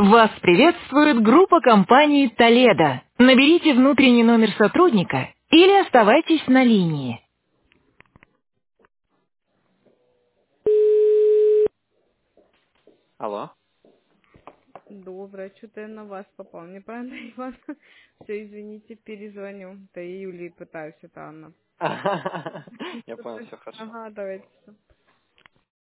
Вас приветствует группа компаний «Толедо». Наберите внутренний номер сотрудника или оставайтесь на линии. Алло. Доброе, что-то я на вас попал. Неправильно, Иван? Все, извините, перезвоню. Да и Юлии пытаюсь, это Анна. Я понял, Что-то- все хорошо. Ага, давайте. Всё.